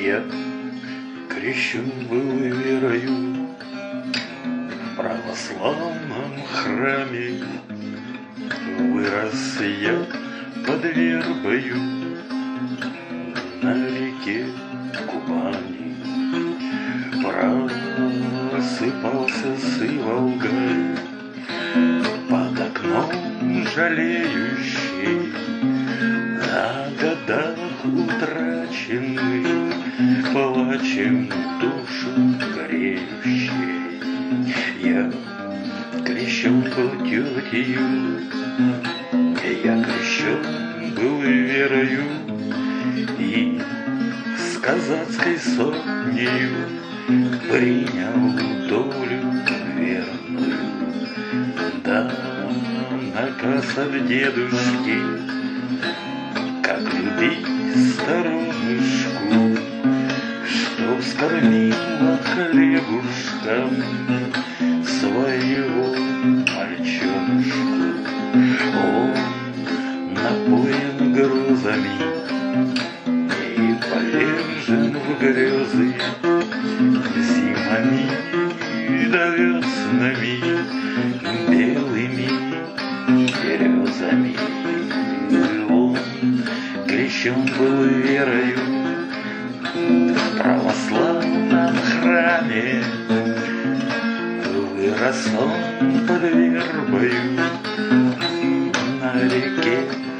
Я крещен был верою в православном храме. Вырос я под вербою на реке Кубани. Просыпался с Иволгой под окном жалеющий о годах утраченных, плачем душу греющей. Я крещен был тетею, я крещен был верою и с казацкой сотнею принял долю верную. Да, наказ от дедушки, как любить сторонушку, чтоб скормила хлебушком своего мальчонушку. Он напоен грозами и повержен в грезы, зимами да веснами белыми березами. Он крещен был верою в православном храме. Вырос он под вербою на реке